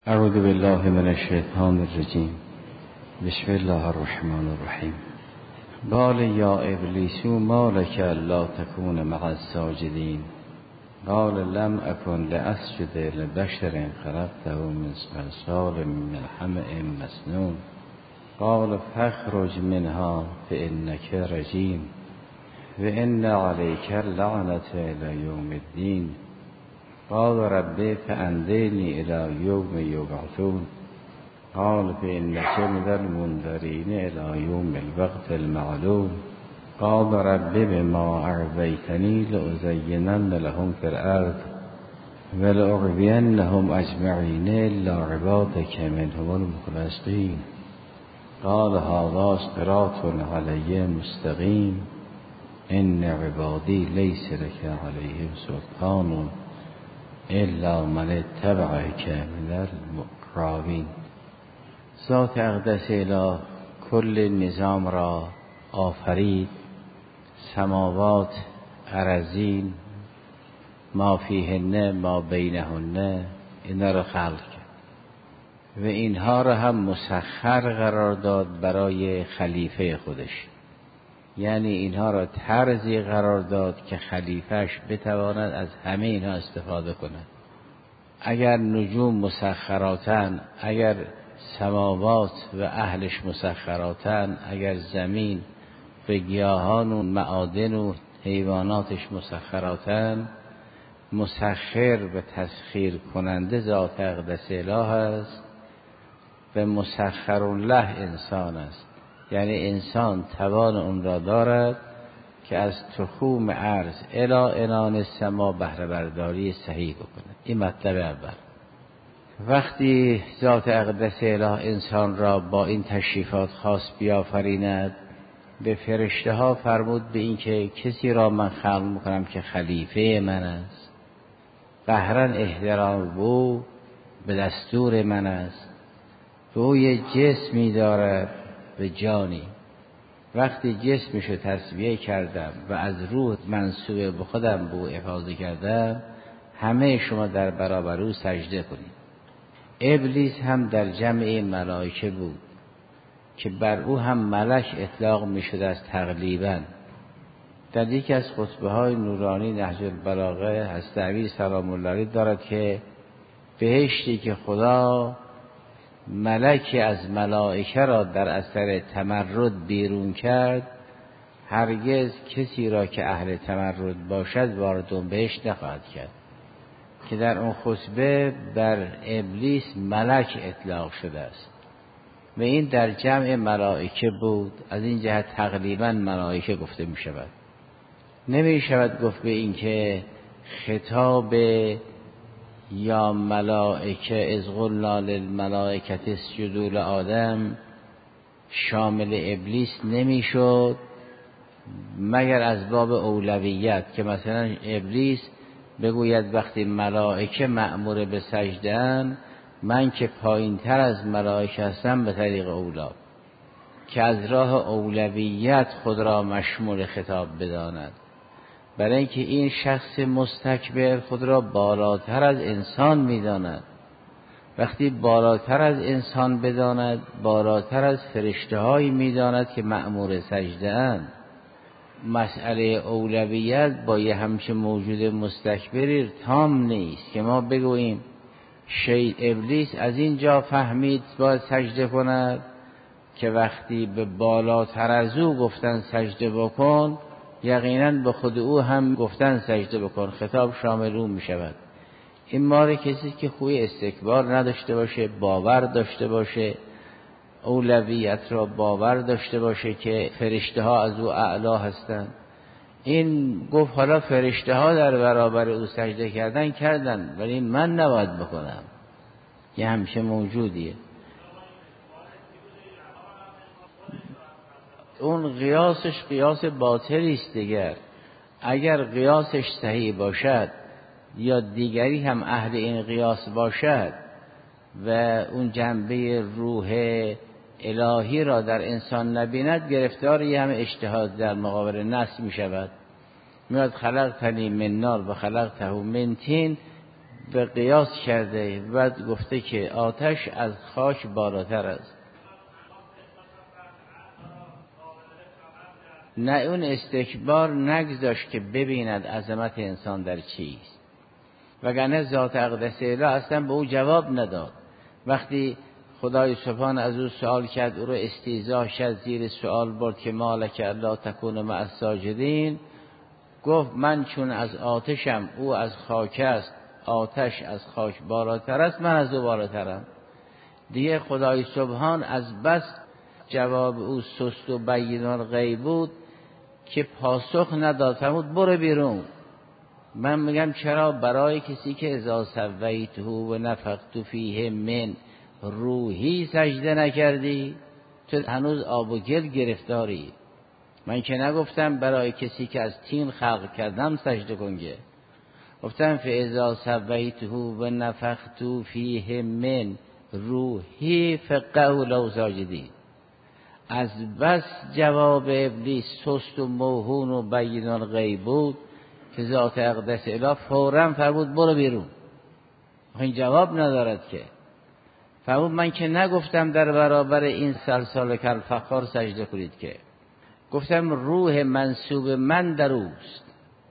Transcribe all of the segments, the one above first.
اعوذ بالله من الشیطان الرجیم. بسم الله الرحمن الرحیم. قال یا ابلیس ما لك الا تكون مع الساجدین قال لم اكن لاسجد لبشر خلقته من صلصال من حمأ مسنون قال فاخرج منها فانك رجیم وان عليك اللعنة الى یوم الدین قال رب فأنظرني إلى يوم يبعثون قال فإنك من المنذرين إلى يوم الوقت المعلوم قال رب بما أغويتني لأزينن لهم في الأرض ولأغوينهم أجمعين إلا عبادك منهم المخلصين قال هذا صراط علي مستقيم إن عبادي ليس لك عليهم سلطان الا من اتبعک من المقربین. ذات اقدس اله کل نظام را آفرید، سماوات، ارضین، ما فیهن ما بینهن، اینا را خلق کرد و اینها را هم مسخر قرار داد برای خلیفه خودش. یعنی اینها را طرزی قرار داد که خلیفهش بتواند از همه اینها استفاده کند. اگر نجوم مسخراتن، اگر سماوات و اهلش مسخراتن، اگر زمین و گیاهان و معادن و حیواناتش مسخراتن، مسخر و تسخیر کننده ذات اقدس اله است و مسخر له انسان است. یعنی انسان توان اون را دارد که از تخوم ارض الی عنان سما بهره برداری صحیح بکنه. این مطلب اول. وقتی ذات اقدس اله انسان را با این تشریفات خاص بیافریند، به فرشته ها فرمود به این که کسی را من خلق میکنم که خلیفه من است، قهرن احترام او به دستور من است، او یه جسمی دارد و جانی. وقتی جسمشو تسویه کردم و از روح منسوب به خودم به او افاضه کردم، همه شما در برابر او سجده کنید. ابلیس هم در جمع ملائکه بود که بر او هم ملک اطلاق می شده از تقلیبا. در یکی از خطبه های نورانی نهج البلاغه هستوی سلام الله علیه دارد که بهشتی که خدا ملکی از ملائکه را در اثر تمرد بیرون کرد، هرگز کسی را که اهل تمرد باشد وارد اون بهشت نخواهد کرد. که در اون خطبه بر ابلیس ملک اطلاق شده است و این در جمع ملائکه بود. از این جهت تقریبا ملائکه گفته می شود. نمی شود گفت به این که خطاب یا ملائکه از قلنا للملائکه اسجدوا لآدم شامل ابلیس نمیشد مگر از باب اولویت، که مثلا ابلیس بگوید وقتی ملائکه مأمور به سجده‌اند، من که پایین تر از ملائکه هستم به طریق اولا، که از راه اولویت خود را مشمول خطاب بداند. برای اینکه این شخص مستکبر خود را بالاتر از انسان می‌داند. وقتی بالاتر از انسان بداند، بالاتر از فرشته‌هایی می‌داند که مأمور سجده‌اند. مسئله اولویت با یه همچه موجود مستکبری تام نیست که ما بگوییم ابلیس از اینجا فهمید باید سجده کند که وقتی به بالاتر از او گفتن سجده بکن، یقینا به خود او هم گفتن سجده بکن، خطاب شامل او می شود. این مال کسی که خوی استکبار نداشته باشه، باور داشته باشه، اولویت را باور داشته باشه که فرشته ها از او اعلا هستند. این گفت حالا فرشته ها در برابر او سجده کردن ولی من نباید بکنم. یه همچه موجودیه. اون قیاسش قیاس باطلی است دیگر. اگر قیاسش صحیح باشد یا دیگری هم اهل این قیاس باشد و اون جنبه روح الهی را در انسان نبیند، گرفتار یه همه اجتهاد در مقابل نص می شود. میاد خلقتنی من نار و خلقته من طین، به قیاس کرده و گفته که آتش از خاک بالاتر است. نه اون استکبار نگذاشت که ببیند عظمت انسان در چیست، وگرنه ذات اقدس اله اصلا به او جواب نداد. وقتی خدای سبحان از او سوال کرد، او رو استیضاح شد، زیر سوال برد که مالک الا تکون مع الساجدین، گفت من چون از آتشم او از خاک است، آتش از خاک بالاتر است، من از او بالاترم. دیگه خدای سبحان از بس جواب او سست و بین الغیب بود که پاسخ نداد، فرمود برو بیرون. من میگم چرا برای کسی که اذا سویته و نفخت فیه من روحی سجده نکردی؟ تو هنوز آب و گل گرفتاری. من که نگفتم برای کسی که از طین خلق کردم سجده کنگه، گفتم فاذا سویته و نفخت فیه من روحی فقعوا له ساجدین. از بس جواب ابلیس سست و موهون و بین الغیب بود که ذات اقدس اله فوراً فرمود برو بیرون. این جواب ندارد که. فرمود من که نگفتم در برابر این سلسال کالفخار سجده کنید، که گفتم روح منسوب من در اوست.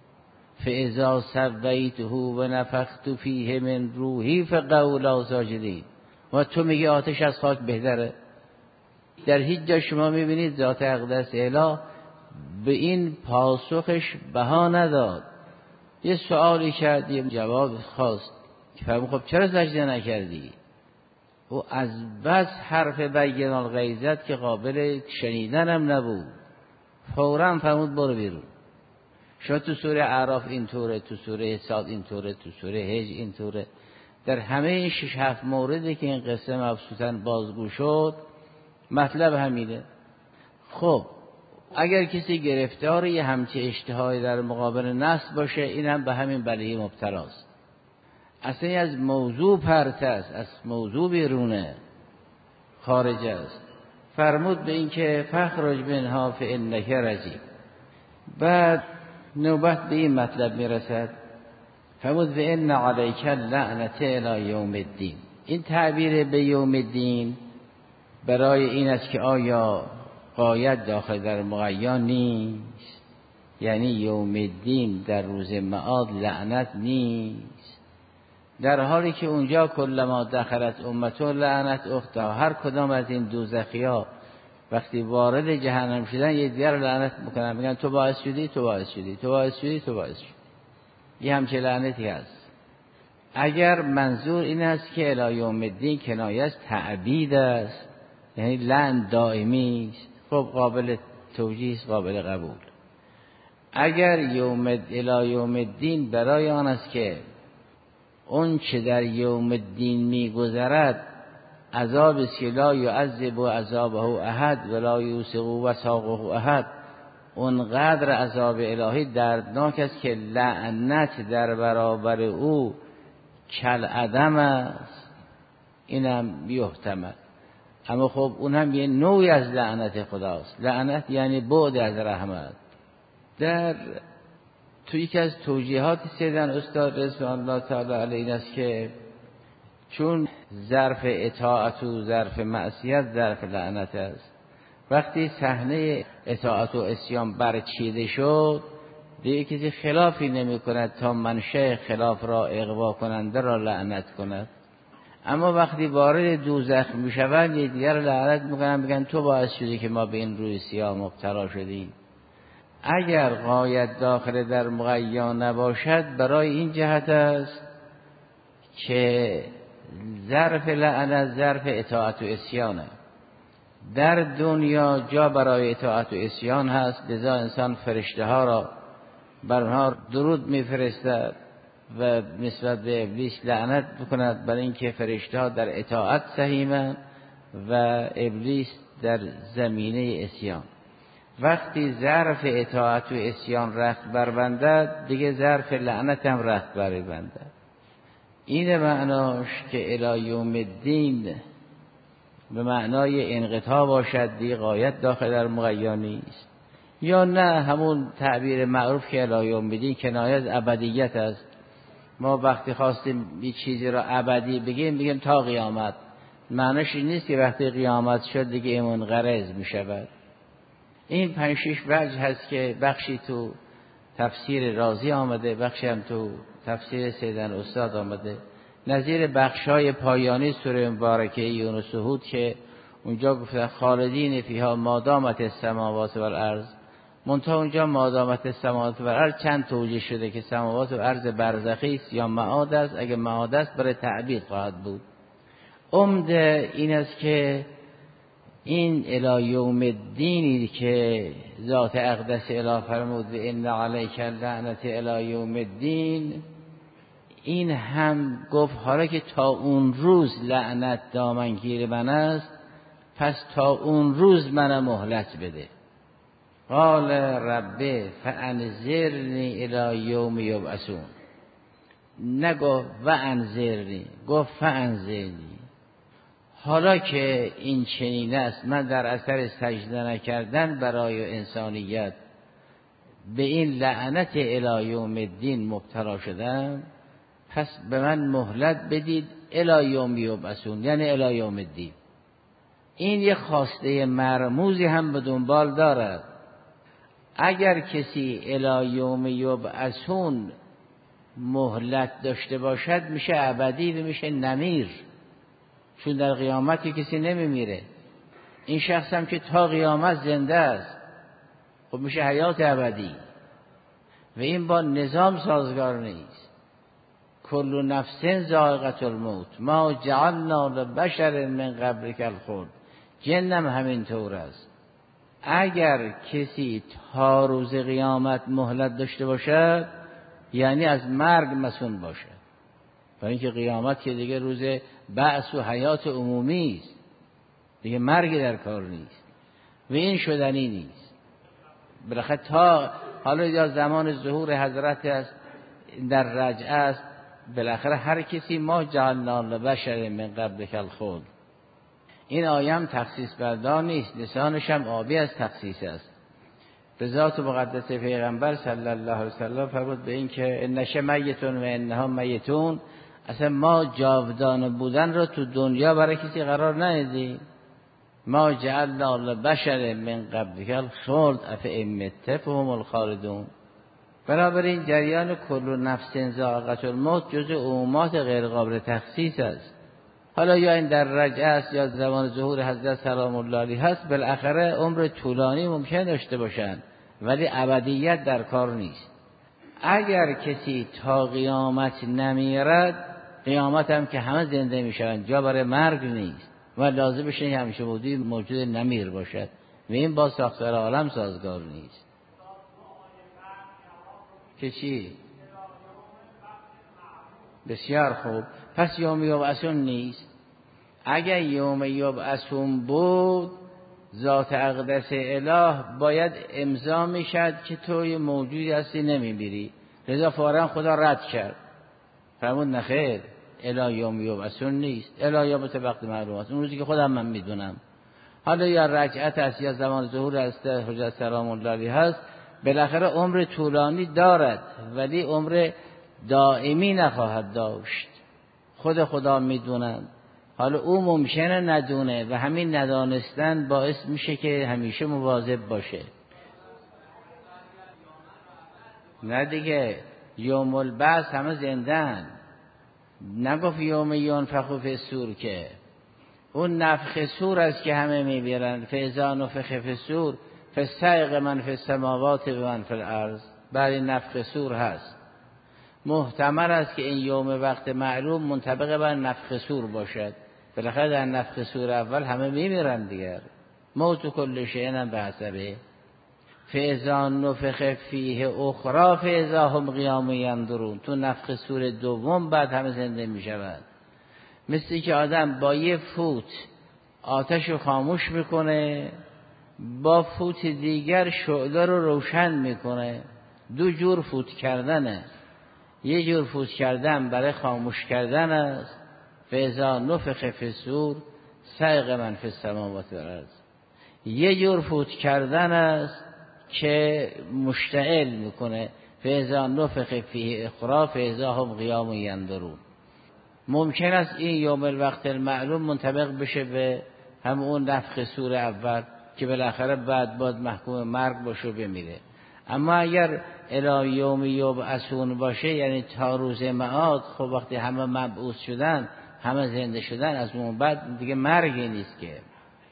فاذا سویته و نفخت فیه من روحی فقعوا له ساجدین. و تو میگی آتش از خاک بهتره؟ در هیچ جا شما میبینید ذات اقدس اله به این پاسخش بها نداد. یه سوالی کرد، یه جواب خواست که فرمود خب چرا سجده نکردی؟ او از بس حرف بین الغیظ که قابل شنیدن هم نبود، فوراً فرمود برو بیرون. شما تو سوره اعراف اینطوره، تو سوره صاد اینطوره، تو سوره هجر اینطوره، در همه این 6-7 موردی که این قصه مبسوطاً بازگو شد مطلب همینه. خب اگر کسی گرفتار یه همچه اشتهایی در مقابل نص باشه، این هم به همین بلیه مبتلاست. اصلا از موضوع پرت است، از موضوع بیرونه، خارج است. فرمود به این که فخرج منها فانک رجیم. بعد نوبت به این مطلب میرسد، فرمود وان علیک اللعنة الی یوم الدین. این تعبیر به یوم الدین برای این است که آیا غایت داخل در مقیا نیست؟ یعنی یوم الدین در روز معاد لعنت نیست، در حالی که اونجا کلما دخلت امته لعنت اختها. هر کدام از این دوزخی‌ها وقتی وارد جهنم شدن یه دیگر لعنت میکنن، میگن تو باعث شدی، تو باعث شدی، تو باعث شدی، تو باعث شدی. یه همچه لعنتی هست. اگر منظور این است که الی یوم الدین کنایه از تعبید است، یعنی لعن دائمی است، خب قابل توجیه است، قابل قبول. اگر الی یوم الدین برای آن است که اون چه در یوم الدین میگذرد عذاب است که لا یعذب عذابه احد ولا یوثق وثاقه احد، اونقدر عذاب الهی دردناک است که لعنت در برابر او کالعدم است. اینم یحتمل. اما خب اون هم یه نوعی از لعنت خداست. لعنت یعنی بعد از رحمت. در توی یکی از توجیهات سیدن استاد رضوان الله تعالی علیه این است که چون ظرف اطاعت و ظرف معصیت ظرف لعنت است، وقتی صحنه اطاعت و عصیان برچیده شد دیگه کسی خلافی نمی کند تا منشأ خلاف را اغوا کننده را لعنت کند. اما وقتی وارد دوزخ می شوند یه دیگر لعنت میکنن، بگن تو باعث شدی که ما به این روی سیاه مبتلا شدیم. اگر غایت داخل در مغیا نباشد برای این جهت است که ظرف لعنت ظرف اطاعت و عصیانه. در دنیا جا برای اطاعت و عصیان هست، لذا انسان فرشته ها را بر اونها درود میفرستد و نسبت به ابلیس لعنت بکند برای اینکه فرشته ها در اطاعت سهیمند و ابلیس در زمینه عصیان. وقتی ظرف اطاعت و عصیان رخت بربندد دیگه ظرف لعنت هم رخت بربندد. این معناش که الی یوم الدین به معنای انقطاع باشد، دیگه غایت داخل در مغیا نیست، یا نه همون تعبیر معروف که الی یوم الدین کنایه از ابدیت است، ما وقتی خواستیم یه چیزی را ابدی بگیم تا قیامت. معنیش این نیست که وقتی قیامت شد دیگه منقرض می شود. این 5-6 وجه هست که بخشی تو تفسیر رازی آمده، بخشی هم تو تفسیر سیدن استاد آمده، نظیر بخشای پایانی سوره مبارکه یونس و هود که اونجا گفتن خالدین فیها مادامت السماوات و الارض. منتها اونجا مادامت السماوات و الارض چند توجیه شده که سماوات و ارض برزخی است یا معاد است. اگه معاد است برای تعبیر خواهد بود. عمده این است که این الی یوم الدینی که ذات اقدس اله فرمود و ان علیک اللعنة الی یوم الدین، این هم گفت حالا که تا اون روز لعنت دامنگیر من است، پس تا اون روز من مهلت بده. قال رب فانذرنی الی یوم یبعثون. نگفت و انذرنی، گفت فانذرنی. حالا که این چنین است، من در اثر سجده نکردن برای انسانیت به این لعنت الی یوم الدین مبتلا شدم، پس به من مهلت بدید الی یوم یبعثون، یعنی الی یوم الدین. این یک خواسته مرموزی هم به دنبال دارد. اگر کسی الی یوم یبعثون مهلت داشته باشد میشه ابدی و میشه نمیر، چون در قیامت کسی نمیمیره. این شخص هم که تا قیامت زنده است، خب میشه حیات ابدی و این با نظام سازگار نیست. کل نفس ذائقة الموت ما جعلنا لبشر من قبلک الخلد. جنم همین طور است. اگر کسی تا روز قیامت مهلت داشته باشد یعنی از مرگ مسون باشد، برای اینکه قیامت که دیگه روز بعث و حیات عمومی است، دیگه مرگ در کار نیست و این شدنی نیست. بالاخره تا حالا یا زمان ظهور حضرت است در رجعه است، بالاخره هر کسی ما جعلنا لبشر من قبلک الخلد. این آیه هم تخصیص بردار نیست، لسانش هم آبی از تخصیص است. به ذات مقدس پیغمبر صلی الله علیه وسلم فرمود به این که انش میتون و انها میتون، اصلا ما جاودانه بودن رو تو دنیا برای کسی قرار ندادیم. ما جعلنا لبشر من قبلک الخلد افئن مت فهم الخالدون. بنابراین جریان کل نفس ذائقة الموت جزء عمومات غیر قابل تخصیص است. حالا یا این در رجعه است یا زمان ظهور حضرت سلام الله علیه هست، بالاخره عمر طولانی ممکن داشته باشند ولی ابدیت در کار نیست. اگر کسی تا قیامت نمیرد، قیامت هم که همه زنده میشوند، جا برای مرگ نیست و لازمش این همیشه موجود نمیر باشد و این با ساختار عالم سازگار نیست. که چی؟ بسیار خوب. پس یوم یبعثون نیست. اگر یوم یبعثون بود، ذات اقدس اله باید امضا میشد که توی موجودی هستی نمیمیری، لذا فوراً خدا رد کرد، فرمود نخیر الی یوم یبعثون نیست، الی یوم وقت معلوم است، اون روزی که خودم من میدونم. حالا یا رجعت است یا زمان ظهور است حضرت سلام الله علیه هست، بالاخره عمر طولانی دارد ولی عمر دائمی نخواهد داشت. خود خدا میدونند. حالا او ممکنه ندونه و همین ندانستن باعث میشه که همیشه مواظب باشه. نه دیگه، یوم البعث همه زندن، نگفت یوم ینفخ فی الصور، که اون نفخ صور است که همه میبیرن. فاذا نفخ فی الصور فصعق من فی السماوات و من فی الارض. بعد نفخ صور هست. محتمل است که این یوم وقت معلوم منطبق بر نفخ صور باشد. بالاخره در نفخ صور اول همه میمیرن دیگر. موت کل شیء هم به حسبه. فاذا نفخ فیه اخری فاذا هم قیام ینظرون. تو نفخ صور دوم بعد همه زنده میشوند. مثل که آدم با یه فوت آتش رو خاموش میکنه، با فوت دیگر شعله رو روشن میکنه. دو جور فوت کردنه. یه جور فوت کردن برای خاموش کردن است، فاذا نفخ فی الصور صعق من فی السماوات و الارض. یه جور فوت کردن است که مشتعل میکنه، فاذا نفخ فیه اخری فاذا هم قیام ینظرون. ممکن است این یوم الوقت المعلوم منطبق بشه به همون نفخ سور اول که بالاخره بعد محکوم مرگ باشه بمیره. اما اگر الی یوم یبعثون باشه، یعنی تا روز معاد، خب وقتی همه مبعوث شدن، همه زنده شدن، از اون بعد دیگه مرگی نیست که.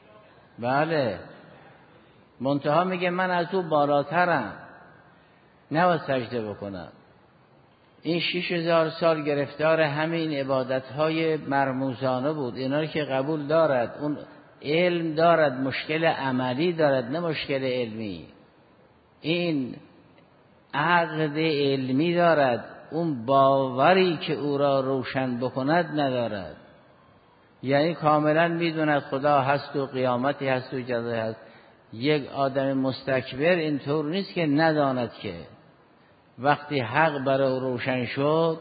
بله، منتها میگه من از او بالاترم، نباید سجده بکنم. این 6000 سال گرفتار همین عبادت‌های مرموزانه بود. اینا رو که قبول دارد، اون علم دارد، مشکل عملی دارد نه مشکل علمی. این عقد علمی دارد، اون باوری که او را روشن بکند ندارد. یعنی کاملا میدوند خدا هست و قیامتی هست و جزای هست. یک آدم مستکبر اینطور نیست که نداند که وقتی حق برای روشن شد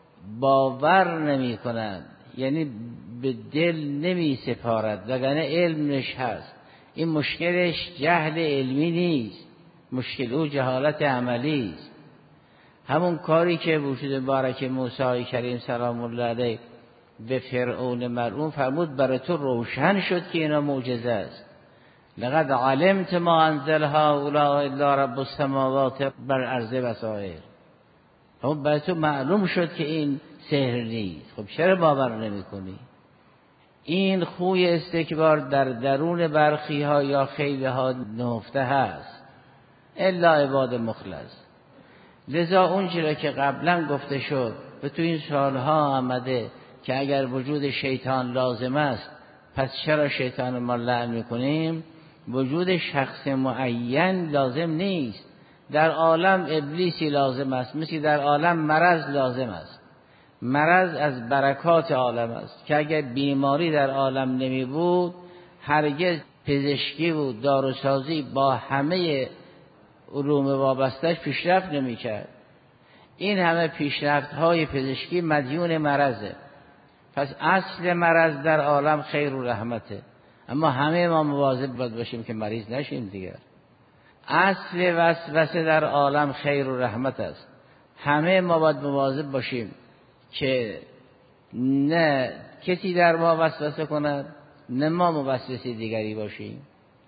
باور نمی کند، یعنی به دل نمی سپارد، وگرنه علمش هست. این مشکلش جهل علمی نیست، مشکل او جهالت عملی است. همون کاری که وجود مبارک موسی کریم سلام الله علیه به فرعون ملعون فرمود برای تو روشن شد که اینا معجزه است. لقد علمت ما انزل هؤلاء الا رب السماوات والارض بصائر. خب برای تو معلوم شد که این سحر نیست. خب چرا باور نمی کنی؟ این خوی استکبار در درون برخی ها یا خیلی ها نهفته هست، الا عباد مخلص. لذا اون چیزی که قبلا گفته شد و تو این سالها آمده که اگر وجود شیطان لازم است، پس چرا شیطان ما لعن میکنیم؟ وجود شخص معین لازم نیست. در عالم ابلیسی لازم است، مثل در عالم مرض لازم است. مرض از برکات عالم است که اگر بیماری در عالم نمی بود، هرگز پزشکی و داروسازی با همه علوم وابسته‌اش پیشرفت نمی کرد. این همه پیشرفت های پزشکی مدیون مرضه. پس اصل مرض در عالم خیر و رحمته، اما همه ما مواظب باید باشیم که مریض نشیم دیگر. اصل وسوسه در عالم خیر و رحمت است، همه ما باید مواظب باشیم که نه کسی در ما وسوسه کند، نه ما موسوسه دیگری باشیم.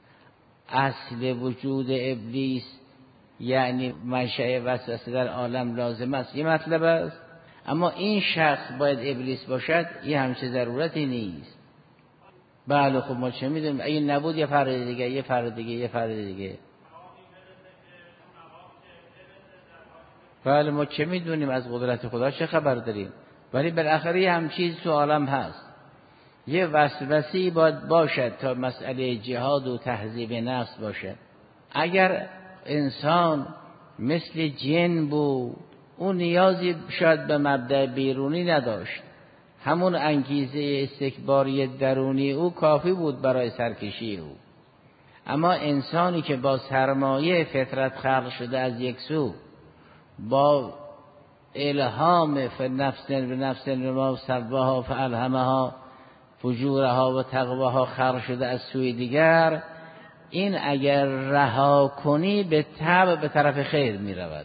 اصل وجود ابلیس یعنی منشأ وسوسه در عالم لازم است، یه مطلب است. اما این شخص باید ابلیس باشد، یه همچه ضرورتی نیست. بله خب ما چه میدونیم؟ اگه نبود یه فرد دیگه، یه فرد دیگه، یه فرد دیگه. بله ما چه میدونیم؟ از قدرت خدا چه خبر داریم؟ ولی بالاخره یه همچیز تو عالم هست. یه وسوسه‌ای باید باشد تا مسئله جهاد و تهذیب نفس باشد. اگر انسان مثل جن بود، اون نیازی شاید به مبدأ بیرونی نداشت. همون انگیزه استکباری درونی او کافی بود برای سرکشی او. اما انسانی که با سرمایه فطرت خلق شده از یک سو، با الهام فنفس ما سواها فالهمها فجورها و تقواها خلق شده از سوی دیگر، این اگر رها کنی به طبع به طرف خیر می رود.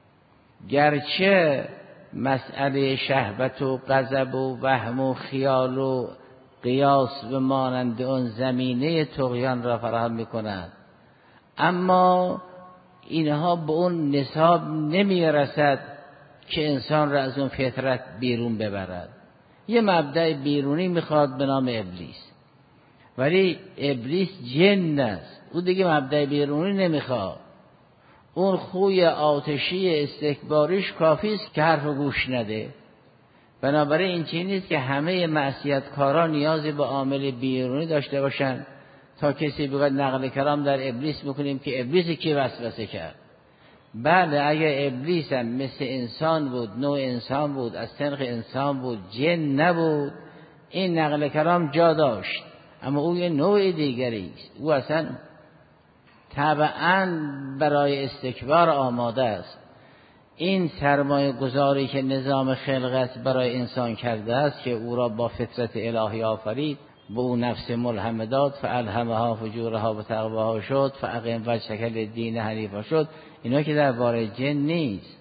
گرچه مسئله شهوت و غضب و وهم و خیال و قیاس و مانند اون زمینه طغیان را فراهم می کند، اما اینها به اون نصاب نمی رسد که انسان را از اون فطرت بیرون ببرد. یه مبدأ بیرونی میخواد به نام ابلیس، ولی ابلیس جن است، او دیگه مبدأ بیرونی نمیخواد. اون خوی آتشی استکباریش کافی است که حرف گوش نده. بنابراین این چیزی نیست که همه معصیتکاران نیازی به عامل بیرونی داشته باشن تا کسی بگوید نقل کلام در ابلیس میکنیم که ابلیس کی وسوسه کرد. بله اگه ابلیس هم مثل انسان بود، نوع انسان بود، از طریق انسان بود، جن نبود، این نقل کلام جا داشت. اما او یه نوع دیگری است، او اصلا طبعاً برای استکبار آماده است. این سرمایه گذاری که نظام خلقت برای انسان کرده است که او را با فطرت الهی آفرید، به او نفس ملهم داد، فالهمها فجورها و تقواها شد، فاقیم وجهک للدین حنیفا شد. اینا که درباره جن نیست.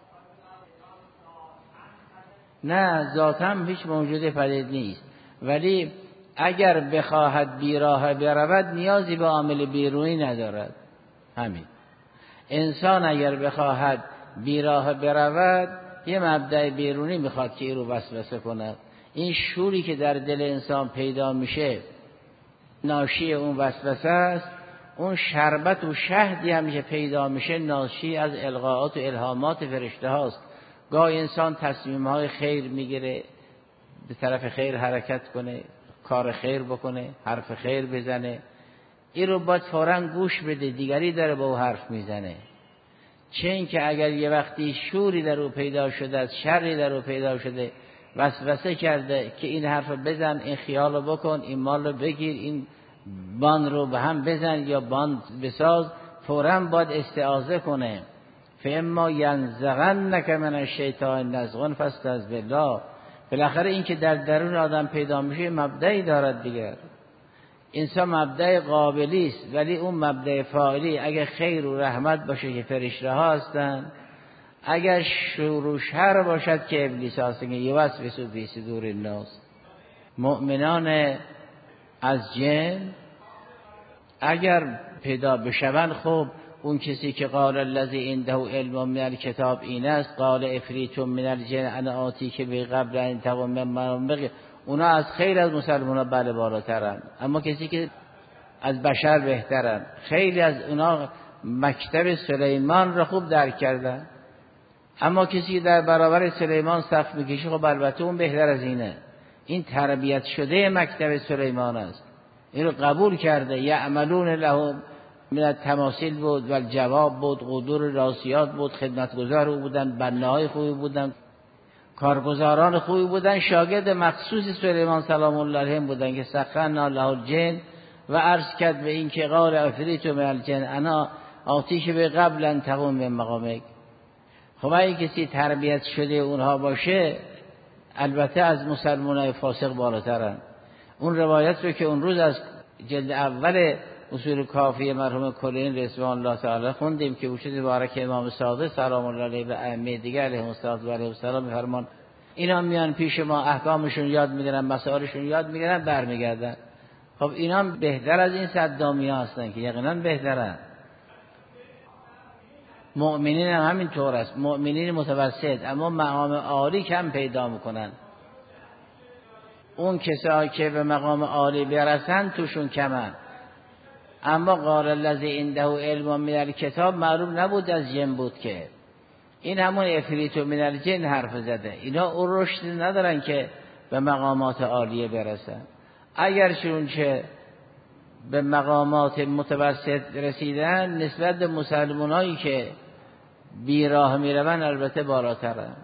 نه، ذاتاً هیچ موجود پدید نیست، ولی اگر بخواهد بیراه برود نیازی به عامل بیرونی ندارد. همین. انسان اگر بخواهد بیراه برود یه مبدأ بیرونی میخواد که این رو وسوسه کند. این شوری که در دل انسان پیدا میشه ناشی اون وسوسه است. اون شربت و شهدی هم که پیدا میشه ناشی از القاءات و الهامات فرشته هاست. گاهی انسان تصمیم‌های خیر میگیره، به طرف خیر حرکت کنه، کار خیر بکنه، حرف خیر بزنه، این رو باید فوراً گوش بده، دیگری داره با او حرف میزنه. چه این که اگر یه وقتی شوری در او پیدا شده است، شری در او پیدا شده، وسوسه کرده که این حرف بزن، این خیال رو بکن، این مال رو بگیر، این بان رو به هم بزن یا بان بساز، فوراً باید استعاذه کنه. فاما ینزغنک من الشیطان نزغ فاستعذ بالله. بالاخره این که در درون آدم پیدا میشه مبدأی دارد دیگر. انسان مبدأ قابلی است، ولی اون مبدأ فاعلی اگر خیر و رحمت باشه که فرشته ها هستند، اگر شر و شر باشد که ابلیس هستند که یوسوس فی صدور الناس. مؤمنان از جن اگر پیدا بشوند، خب اون کسی که قال الذی عنده علم من الکتاب این است، قال افریت من الجن انا آتیک به قبل ان تقوم من منبق، اونا از خیر از مسلمانان بله بالاترن، اما کسی که از بشر بهترن. خیلی از اونا مکتب سلیمان را خوب درک کردن، اما کسی در برابر سلیمان صف میکشه، خب البته اون بهتر از اینه. این تربیت شده مکتب سلیمان است، این رو قبول کرده. یعملون لهم من التماثیل بود و الجواب بود، قدور راسیات بود، خدمتگزار بودن، بناهای خوبی بودن، کارگزاران خوبی بودن، شاگرد مخصوص سلیمان سلام الله علیه بودن که سخرنا له الجن و عرض کرد به این که قال افریت من الجن انا آتیک به قبل ان تقوم من مقامک. خب اگه کسی تربیت شده اونها باشه، البته از مسلمانای فاسق بالاترن. اون روایت رو که اون روز از جلد اول اصول کافی مرحوم کلین رضوان الله تعالی خوندیم که وجود مبارک امام صادق سلام الله علیه و ائمه دیگر علیهم السلام میفرمان اینا میان پیش ما، احکامشون یاد میگیرن، مسائلشون یاد میگیرن، برمیگردن. خب اینا بهتر از این صدامی ها هستن که یقینا بهترن. مؤمنین هم همین طور است، مؤمنین متوسط اما مقام عالی کم پیدا میکنن. اون کسایی که به مقام عالی برسن توشون کمن. اما قال الذی عنده علم من الکتاب معلوم نبود از جن بود که این همون افریت من الجن حرف زده. اینا اون رشد ندارن که به مقامات عالیه برسن. اگر چونچه به مقامات متوسط رسیدن، نسبت به مسلمانایی که بیراه میروند البته بالاترن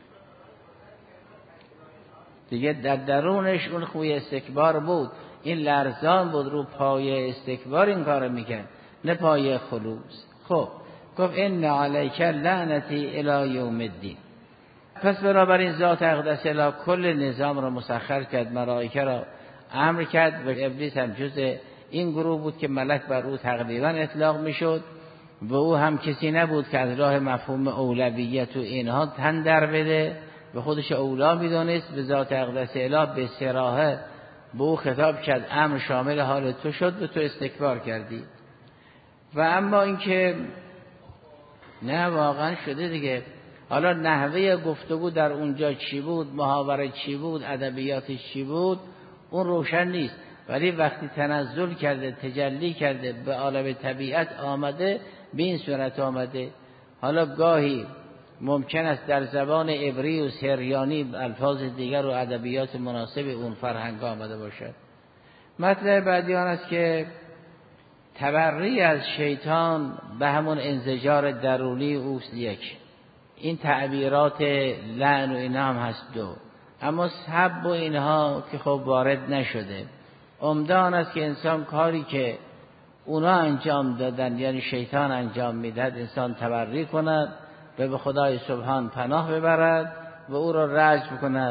دیگه. در درونش اون خوی استکبار بود، این لرزان بود، رو پای استکبار این کار میکن، نه پای خلوص. خب گفت ان علیک لعنتی الی یوم الدین. پس بنابراین ذات اقدس الی کل نظام را مسخر کرد، ملائکه را امر کرد و ابلیس هم جز این گروه بود که ملک بر او تقریبا اطلاق میشد و او هم کسی نبود که از راه مفهوم اولویت و اینها تن در بده، به خودش اولا میدونست. به ذات اقدس اله به صراحه به او خطاب کرد، امر شامل حال تو شد و تو استکبار کردی. و اما اینکه نه واقعا شده دیگه، حالا نحوه گفتگو در اونجا چی بود، محاوره چی بود، ادبیاتش چی بود، اون روشن نیست. ولی وقتی تنزل کرده، تجلی کرده، به عالم طبیعت آمده، به این صورت آمده. حالا گاهی ممکن است در زبان عبری و سریانی الفاظ دیگر و ادبیات مناسب اون فرهنگ آمده باشد. مطلب بعدی آن است که تبری از شیطان به همون انزجار درونی اوست یک. این تعبیرات لعن و اینا هم هست دو، اما سب و اینها که خب وارد نشده. عمده آن است که انسان کاری که اونا انجام دادن یعنی شیطان انجام میدهد انسان تبری کند و به خدای سبحان پناه ببرد و او را رجم کند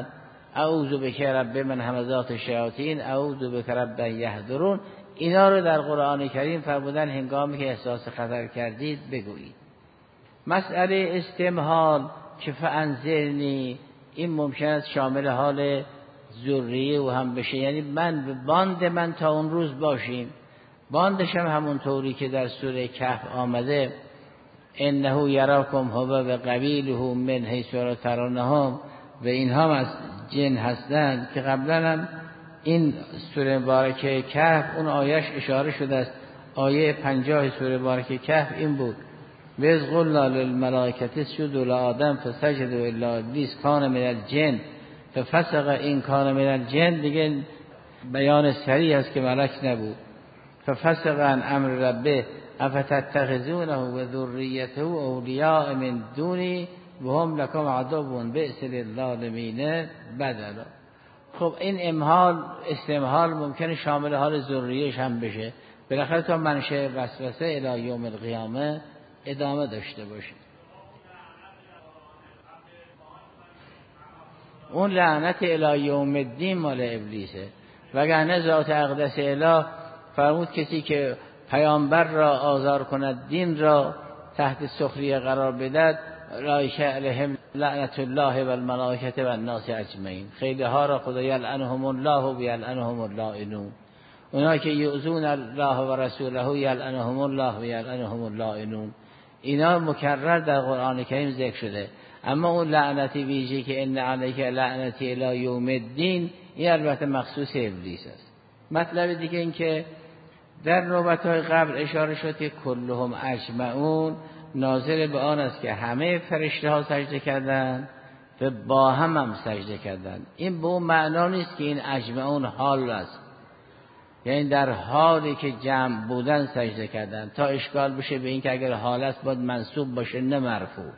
اعوذ بک رب من همزات الشیاطین، اعوذ بک رب یحضرون. اینا رو در قرآن کریم فرمودن هنگامی که احساس خطر کردید بگویید. مسئله استمهال که فانذرنی، این ممکن است شامل حال ذریه و هم بشه، یعنی من به باند من تا اون روز باشیم. باندش هم همون طوری که در سوره کهف آمده انه یراکم هو و قبیله من حیث لا ترونهم، و اینها هم از جن هستند که قبلا هم این سوره مبارکه کهف اون آیش اشاره شده است. آیه 50 سوره مبارکه کهف این بود و اذ قلنا للملائکه اسجدوا لآدم فسجدوا الا ابلیس کان من الجن ففسق. این کان من الجن دیگه بیان صریح است که ملک نبود. ففسق عن امر ربه افتتخذونه و ذریته اولیاء من دونی و هم لکم عدو بئس للظالمین بدلا. خب این امهال استمهال ممکنه شامل حال ذریه‌اش هم بشه، بالاخره تا منشأ وسوسه الی یوم القیامه ادامه داشته باشه. اون لعنت الی یوم الدین مال ابلیسه، وگرنه ذات اقدس اله فرمود کسی که پیامبر را آزار کند، دین را تحت سخریه قرار بدهد، اولئک علیهم لعنت الله و الملائکه و الناس اجمعین. خیلی ها را خدا یلعنهم الله و یلعنهم اللائنون. اونا که یؤذون الله و رسوله یلعنهم الله و یلعنهم اللائنون. اینا مکرر در قرآن کریم ذکر شده. اما اون لعنتی ویژه که ان علیک لعنتی الی یوم الدین، این البته مخصوص ابلیس است. مطلب دیگه این که در نوبت‌های قبل اشاره شد که کلهم اجمعون ناظر به آن است که همه فرشته ها سجده کردند و با هم سجده کردند. این به اون معنا نیست که این اجمعون حال است، یعنی در حالی که جمع بودن سجده کردند، تا اشکال بشه به این که اگر حال است باید منصوب باشه نه مرفوع،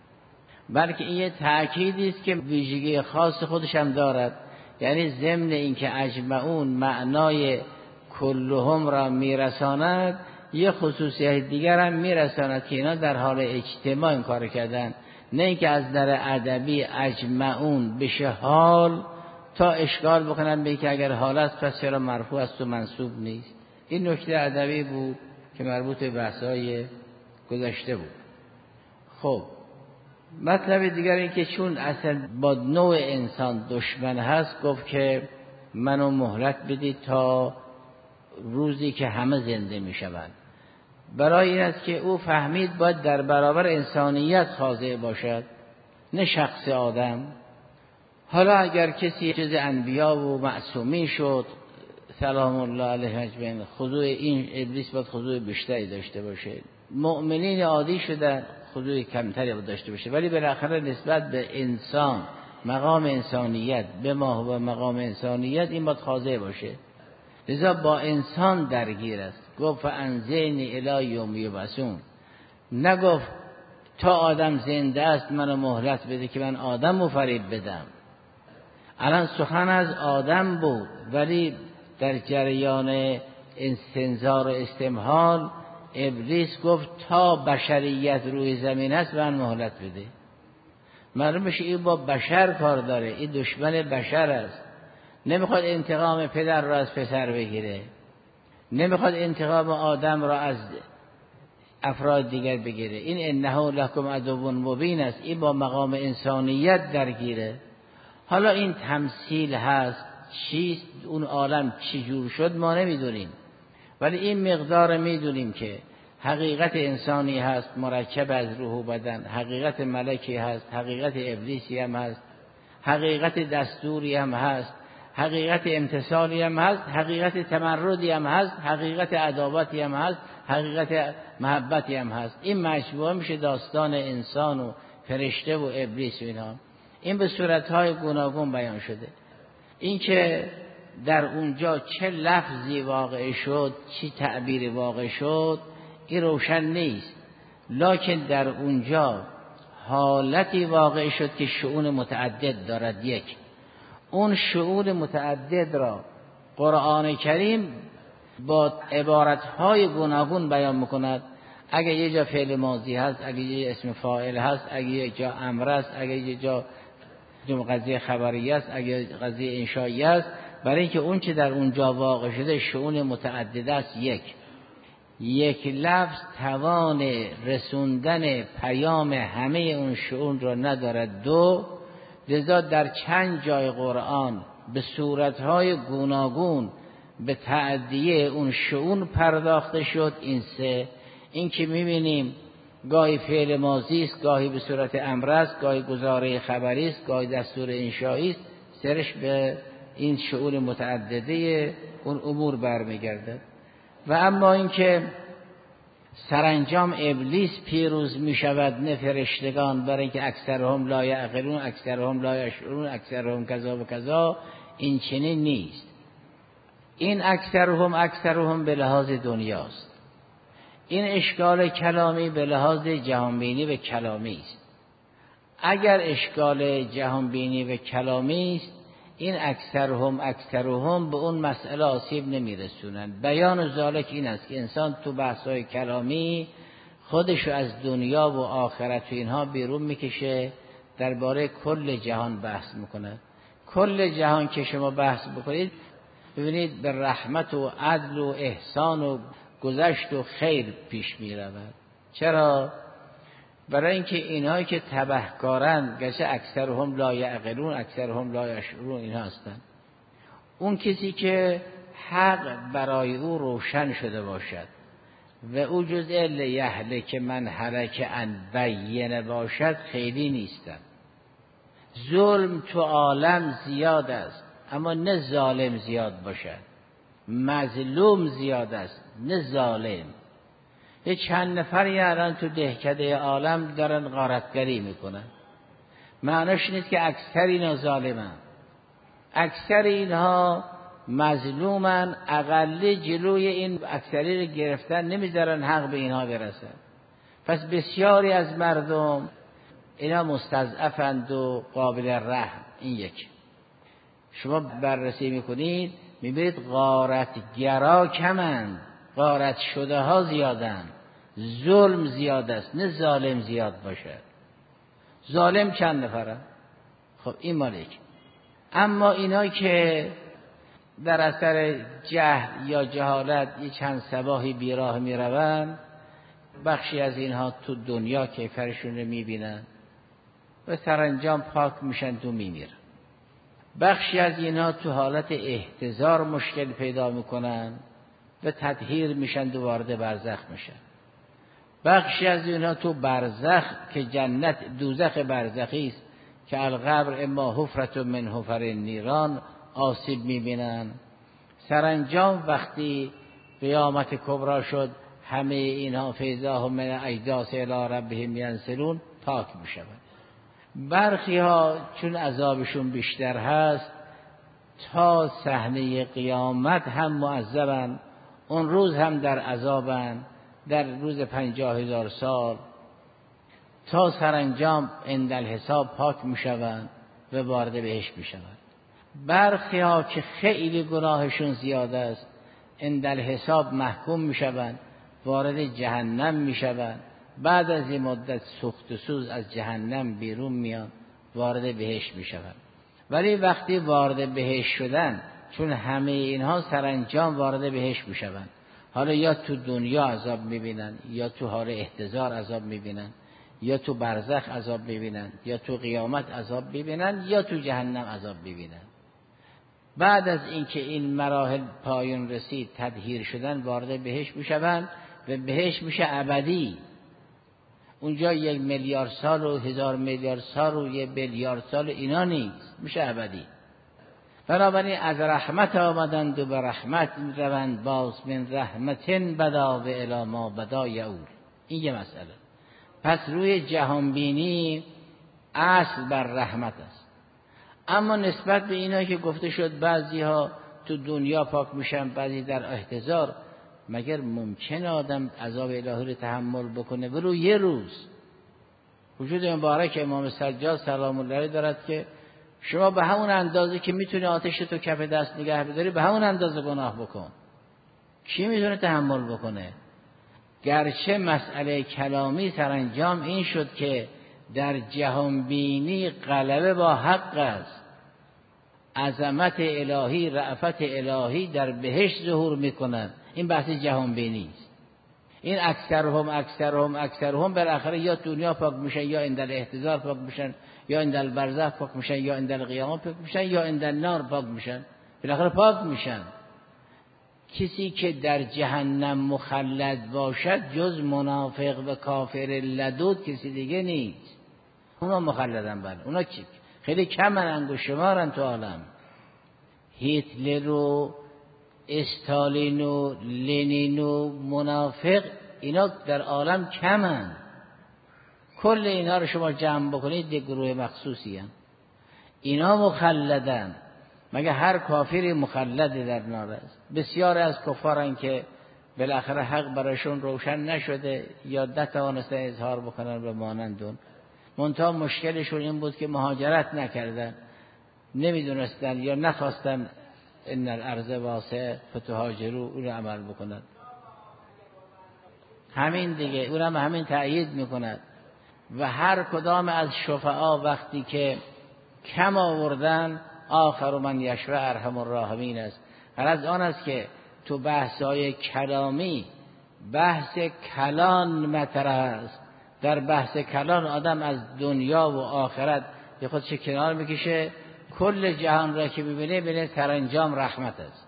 بلکه این یه تأکیدی است که ویژگی خاص خودش هم دارد. یعنی ضمن این که اجمعون معنای کلهم را میرساند، یه خصوصیت دیگر هم میرساند که اینا در حال اجتماع این کار کردن، نه اینکه از نظر ادبی اجمعون بشه حال تا اشکال بکنن به که اگر حال است پس چرا مرفوع است و منصوب نیست. این نکته ادبی بود که مربوط به بحث‌های گذشته بود. خب مطلب دیگر این که چون اصلا با نوع انسان دشمن هست، گفت که منو مهلت بدید تا روزی که همه زنده می شوند. برای این است که او فهمید باید در برابر انسانیت خاضع باشد، نه شخص آدم. حالا اگر کسی جز انبیا و معصومین شد سلام الله علیه اجمعین، خضوع این ابلیس باید خضوع بیشتری داشته باشه. مؤمنین عادی شدن خضوع کمتری باید داشته باشه، ولی بالاخره نسبت به انسان مقام انسانیت به ما و مقام انسانیت این باید خاضع باشه. لذا با انسان درگیر است. گفت فانذرنی الی یوم یبعثون، نگفت تا آدم زنده است منو مهلت بده که من آدم رو فریب بدم. الان سخن از آدم بود، ولی در جریان استنظار و استمهال ابلیس گفت تا بشریت روی زمین است من مهلت بده. معلوم میشه این با بشر کار داره، این دشمن بشر است. نمیخواد انتقام پدر را از پسر بگیره، نمیخواد انتقام آدم را از افراد دیگر بگیره. این انه لکم عدو مبین است. این با مقام انسانیت درگیره. حالا این تمثیل هست، چیست اون عالم چی جور شد ما نمیدونیم، ولی این مقدار میدونیم که حقیقت انسانی هست مرکب از روح و بدن، حقیقت ملکی هست، حقیقت ابلیسی هم هست، حقیقت دستوری هم هست، حقیقت امتثالی هم هست، حقیقت تمردی هم هست، حقیقت عداوتی هم هست، حقیقت محبتی هم هست. این مجموعه میشه داستان انسان و فرشته و ابلیس و اینا. این به صورتهای گوناگون بیان شده. این که در اونجا چه لفظی واقع شد، چه تعبیری واقع شد، این روشن نیست، لکن در اونجا حالتی واقع شد که شؤون متعدد دارد. یک، اون شؤون متعدد را قرآن کریم با عبارتهای گوناگون بیان میکند. اگه یه جا فعل ماضی هست، اگه یه اسم فاعل هست، اگه یه جا امر است، اگه یه جا کدوم قضیه خبری است، اگر قضیه انشایی است، برای اینکه اون چه در اونجا واقع شده شؤون متعدد است. یک لفظ توان رسوندن پیام همه اون شؤون را ندارد. دو، لذا در چند جای قرآن به صورتهای گوناگون به تعدیه اون شؤون پرداخته شد. این سه، این که می‌بینیم گاهی فعل ماضی است، گاهی به صورت امر است، گاهی گزاره خبری است، گاهی دستور انشایی است، سرش به این شؤون متعدده اون امور برمیگردد. و اما اینکه سرانجام ابلیس پیروز می شود نه فرشتگان، برای اینکه اکثرهم لا یعقلون، اکثرهم لا یشعرون، اکثرهم کذا و کذا، این چنین نیست. این اکثرهم به لحاظ دنیاست. این اشکال کلامی به لحاظ جهانبینی و کلامی است. اگر اشکال جهانبینی و کلامی است، این اکثرهم به اون مسئله آسیب نمیرسونند. بیان ذالک این است که انسان تو بحث‌های کلامی خودشو از دنیا و آخرت و اینها بیرون میکشه، درباره کل جهان بحث میکنه. کل جهان که شما بحث بکنید ببینید به رحمت و عدل و احسان و گذشت و خیر پیش میرود. چرا؟ برای اینکه اینهایی که تبهکارن، گرچه اکثرهم لا یعقلون، اکثرهم لا یشعرون، اینها هستند. اون کسی که حق برای او روشن شده باشد و او جز لیهلک من هلک عن بینه باشد خیلی نیستن. ظلم تو عالم زیاد است، اما نه ظالم زیاد باشد. مظلوم زیاد است، نه ظالم. یه چند نفری الان تو دهکده عالم دارن غارتگری میکنن. معناش نیست که اکثر اینا ظالمن، اکثر اینها مظلومن. اقل جلوی این اکثری رو گرفتن، نمیذارن حق به اینها برسه. پس بسیاری از مردم اینا مستضعفند و قابل رحم. این یک. شما بررسی میکنید میبینید غارتگرا کمند، غارت شده ها زیادند. ظلم زیاد است، نه ظالم زیاد باشد. ظالم چند نفره؟ خب این مالک. اما اینایی که در اثر جهل یا جهالت یه چند صباحی بیراه میروند، بخشی از اینها تو دنیا کیفرشون رو میبینن و سرانجام پاک میشن تو میمیرن. بخشی از اینها تو حالت احتضار مشکل پیدا میکنن و تطهیر میشن و وارد برزخ میشن. بخشی از اینها تو برزخ که جنت دوزخ برزخی است که القبر اما حفرت من حفر نیران آسیب میبینن. سرانجام وقتی قیامت کبرا شد همه اینها فیضاهم من اجداث الی ربهم ینسلون پاک میشوند. برخی ها چون عذابشون بیشتر هست تا صحنه قیامت هم معذبن، اون روز هم در عذابن، در روز 50,000 سال، تا سرانجام عند الحساب پاک میشوند و وارد بهشت میشوند. برخی ها که خیلی گناهشون زیاد است عند الحساب محکوم میشوند، وارد جهنم میشوند. بعد از این مدت سوخت و سوز از جهنم بیرون میان، وارد بهشت میشوند. ولی وقتی وارد بهشت شدن، چون همه اینها سرانجام وارد بهشت میشوند، حالا یا تو دنیا عذاب میبینن، یا تو حال احتضار عذاب میبینن، یا تو برزخ عذاب میبینن، یا تو قیامت عذاب میبینن، یا تو جهنم عذاب میبینن. بعد از اینکه این مراحل پایان رسید، تطهیر شدن، وارد بهشت میشوند و بهشت میشه ابدی. اونجا 1 میلیارد سال و 1000 میلیارد سال و 1 بیلیارد سال اینا نیست، میشه ابدی. بنابراین از رحمت آمدند و به رحمت روند باز، من رحمتن بدا و الی ما بدا یعود. این یه مسئله. پس روی جهانبینی اصل بر رحمت است. اما نسبت به اینا که گفته شد بعضی ها تو دنیا پاک میشن، بعضی در احتضار، مگر ممکن آدم عذاب الهی رو تحمل بکنه ولو یه روز؟ وجود مبارک امام سجاد سلام الله علیه دارد که شما به همون اندازه که میتونی آتش تو کف دست نگه بداری به همون اندازه گناه بکن. کی میتونه تحمل بکنه؟ گرچه مسئله کلامی سرانجام این شد که در جهان بینی غلبه با حق است، عظمت الهی، رأفت الهی در بهشت ظهور میکنند. این بحث جهان بینی است. این اکثرهم بالاخره یا دنیا پاک میشن، یا اندل احتضار پاک میشن، یا اندل برزخ پاک میشن، یا اندل قیامت پاک میشن، یا اندل نار پاک میشن، بالاخره پاک میشن. کسی که در جهنم مخلد باشد جز منافق و کافر لدود کسی دیگه نیست. اونا مخلدن. بله اونا خیلی کمن، انگشت شمارن تو عالم. هیتلر و استالین و لنین و منافق اینا در عالم کمن. کل اینا رو شما جمع بکنید یک گروه مخصوصی هستند. اینا مخلدن. مگه هر کافری مخلد در نار است؟ بسیار از کفارن که بالاخره حق برایشون روشن نشده یا نتوانستن اظهار بکنن به مانندون. منتها مشکلشون این بود که مهاجرت نکردن، نمیدونستن یا نخواستن ان الارض واسعه فتهاجروا اون عمل بکنن. همین دیگه، اونم همین تأیید میکند. و هر کدام از شفعا وقتی که کم آوردن، آخر من یشفع ارحم الراحمین است. غرض آن است که تو بحث‌های کلامی بحث کلان مطرح است. در بحث کلان آدم از دنیا و آخرت به خودش کنار میکشه، کل جهان را که میبینه ببینه سرانجام رحمت است.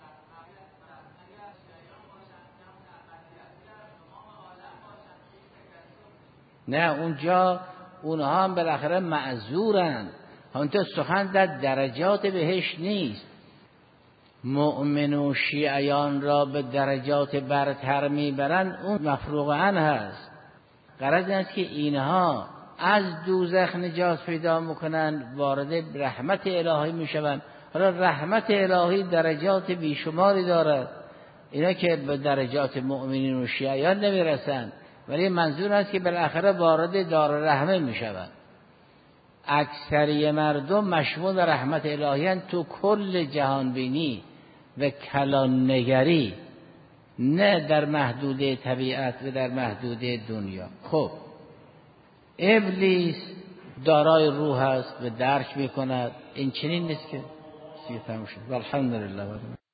نه اونجا اونها هم بالاخره معذورن. اونجا سخن در درجات بهشت نیست. مؤمن و شیعیان را به درجات برتر میبرن، اون مفروغ عنه هست. غرض این است که اینها از دوزخ نجات پیدا میکنن، وارد رحمت الهی میشوند. حالا رحمت الهی درجات بیشماری دارد. اینا که به درجات مؤمنین و شیعیان نمیرسن، ولی منظور است که بالاخره وارد دار رحمه میشوند. اکثریت مردم مشمول رحمت الهی هستند تو کل جهان بینی و کلان نگری، نه در محدوده طبیعت و در محدوده دنیا. خب ابلیس دارای روح است و درک میکند. این چنین نیست که سیه تموم شد. والحمدلله.